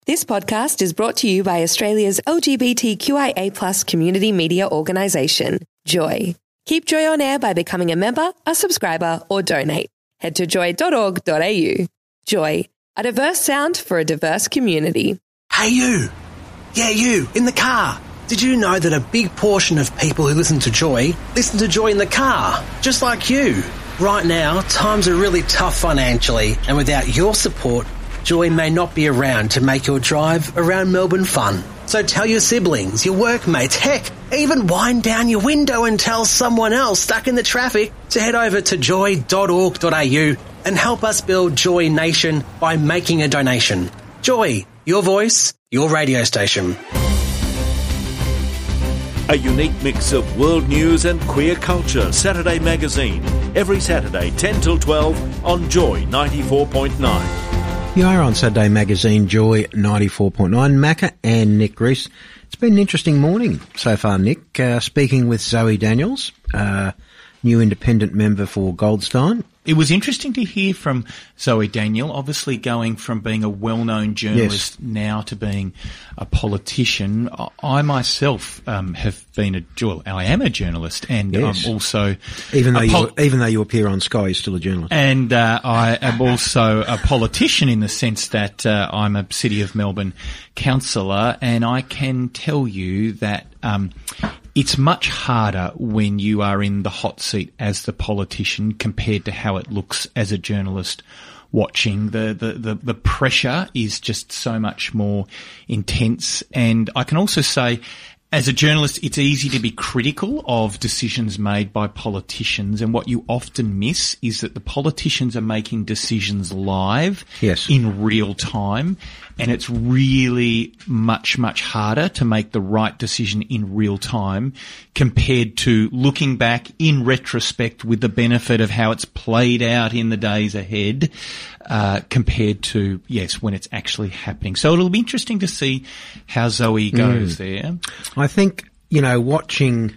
This podcast is brought to you by Australia's LGBTQIA+ community media organisation, Joy. Keep Joy on air by becoming a member, a subscriber, or donate. Head to joy.org.au. Joy, a diverse sound for a diverse community. Hey you! Yeah, you, in the car. Did you know that a big portion of people who listen to Joy in the car, just like you? Right now, times are really tough financially, and without your support, Joy may not be around to make your drive around Melbourne fun. So tell your siblings, your workmates, heck, even wind down your window and tell someone else stuck in the traffic to head over to joy.org.au and help us build Joy Nation by making a donation. Joy, your voice, your radio station. A unique mix of world news and queer culture. Saturday Magazine. Every Saturday, 10 till 12 on Joy 94.9. You are on Saturday Magazine, Joy 94.9. Macca and Nick Reese. It's been an interesting morning so far, Nick. Speaking with Zoe Daniels, new independent member for Goldstein. It was interesting to hear from Zoe Daniel, obviously going from being a well-known journalist now to being a politician. I myself have been I am a journalist, and I'm also even though you appear on Sky, you're still a journalist. And I am also a politician in the sense that I'm a City of Melbourne councillor, and I can tell you that it's much harder when you are in the hot seat as the politician compared to how it looks as a journalist watching. The pressure is just so much more intense. And I can also say, as a journalist, it's easy to be critical of decisions made by politicians, and what you often miss is that the politicians are making decisions live in real time, and it's really much, much harder to make the right decision in real time compared to looking back in retrospect with the benefit of how it's played out in the days ahead, compared to, when it's actually happening. So it'll be interesting to see how Zoe goes there. I think, watching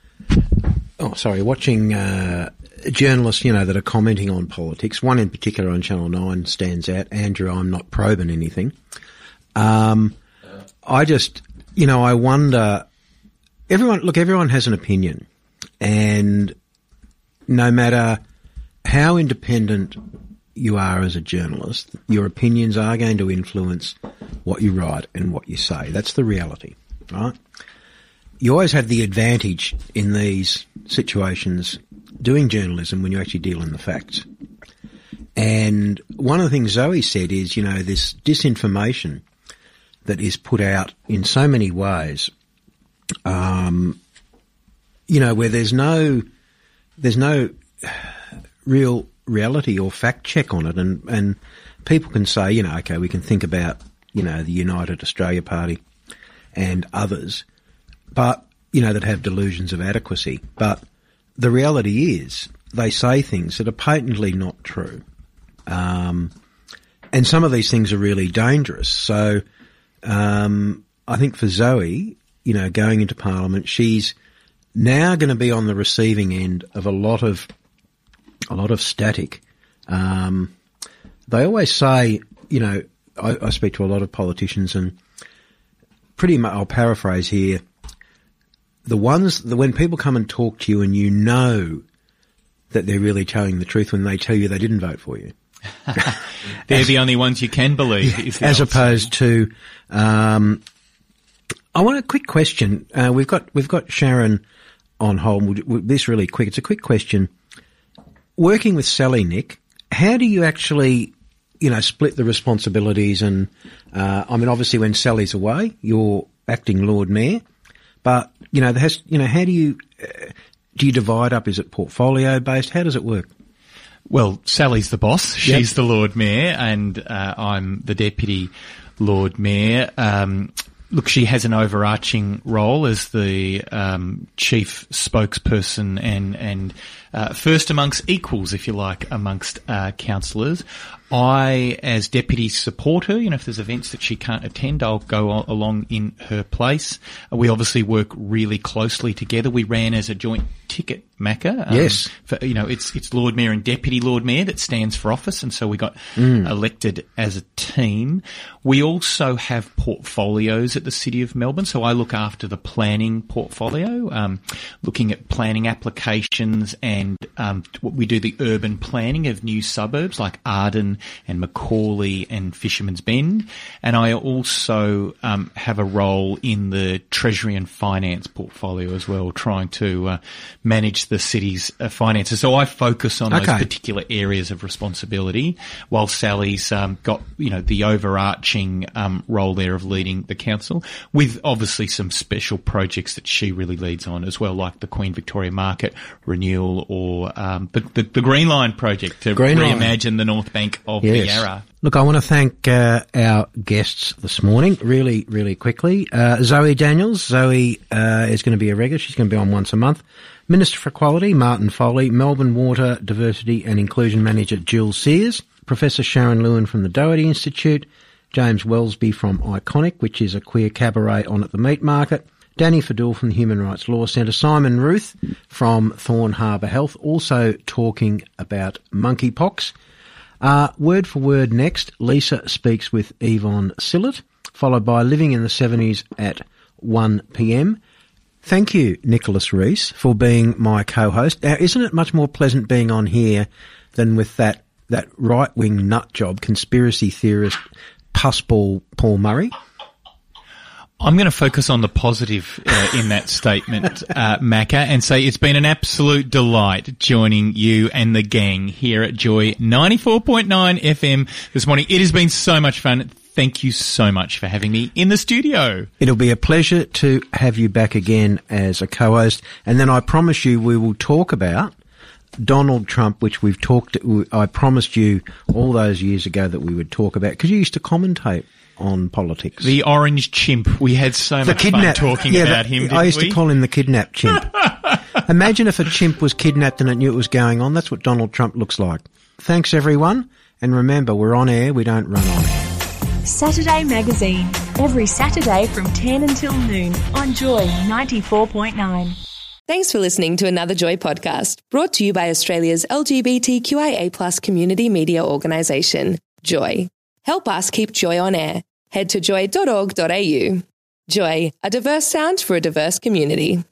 journalists, that are commenting on politics, one in particular on Channel 9 stands out. Andrew, I'm not probing anything. I just, I wonder, everyone has an opinion, and no matter how independent you are as a journalist, your opinions are going to influence what you write and what you say. That's the reality, right? You always have the advantage in these situations doing journalism when you actually deal in the facts. And one of the things Zoe said is, this disinformation that is put out in so many ways, where there's no real reality or fact check on it, and people can say, okay, we can think about, the United Australia Party and others, but, that have delusions of adequacy. But the reality is they say things that are patently not true. And some of these things are really dangerous. So, I think for Zoe, going into Parliament, she's now going to be on the receiving end of a lot of static. They always say, I speak to a lot of politicians, and pretty much, I'll paraphrase here, when people come and talk to you and that they're really telling the truth when they tell you they didn't vote for you. They're the only ones you can believe. As opposed to, I want a quick question. We've got Sharon on hold. This really quick. It's a quick question. Working with Sally, Nick, how do you actually, split the responsibilities? And, obviously when Sally's away, you're acting Lord Mayor, but, how do you divide up? Is it portfolio based? How does it work? Well, Sally's the boss. She's the Lord Mayor, and I'm the Deputy Lord Mayor. Look, she has an overarching role as the chief spokesperson and first amongst equals, if you like, amongst councillors. I, as deputy, support her. If there's events that she can't attend, I'll go along in her place. We obviously work really closely together. We ran as a joint ticket, Macca. Yes. It's Lord Mayor and Deputy Lord Mayor that stands for office, and so we got elected as a team. We also have portfolios at the City of Melbourne, so I look after the planning portfolio, looking at planning applications, and we do the urban planning of new suburbs like Arden and Macaulay and Fisherman's Bend. And I also have a role in the Treasury and Finance portfolio as well, trying to manage the city's finances. So I focus on those particular areas of responsibility, while Sally's got, the overarching role there of leading the council, with obviously some special projects that she really leads on as well, like the Queen Victoria Market renewal, or the Green Line project to reimagine the North Bank of the Yarra. Look, I want to thank our guests this morning really, really quickly. Zoe Daniels. Zoe is going to be a regular. She's going to be on once a month. Minister for Equality, Martin Foley. Melbourne Water Diversity and Inclusion Manager, Jill Sears. Professor Sharon Lewin from the Doherty Institute. James Wellesby from Iconic, which is a queer cabaret on at the Meat Market. Danny Fadul from the Human Rights Law Centre. Simon Ruth from Thorn Harbour Health, also talking about monkeypox. Word for word next, Lisa speaks with Yvonne Sillett, followed by Living in the 70s at 1 p.m. Thank you, Nicholas Rees, for being my co-host. Now, isn't it much more pleasant being on here than with that right-wing nut job, conspiracy theorist, pussball Paul Murray? I'm going to focus on the positive in that statement, Macca, and say it's been an absolute delight joining you and the gang here at Joy 94.9 FM this morning. It has been so much fun. Thank you so much for having me in the studio. It'll be a pleasure to have you back again as a co-host. And then I promise you we will talk about Donald Trump, which I promised you all those years ago that we would talk about, because you used to commentate on politics. The orange chimp. We had so much fun talking about him, didn't we? I used to call him the kidnapped chimp. Imagine if a chimp was kidnapped and it knew it was going on. That's what Donald Trump looks like. Thanks, everyone. And remember, we're on air. We don't run on air. Saturday Magazine. Every Saturday from 10 until noon on Joy 94.9. Thanks for listening to another Joy podcast, brought to you by Australia's LGBTQIA+ community media organisation, Joy. Help us keep Joy on air. Head to joy.org.au. Joy, a diverse sound for a diverse community.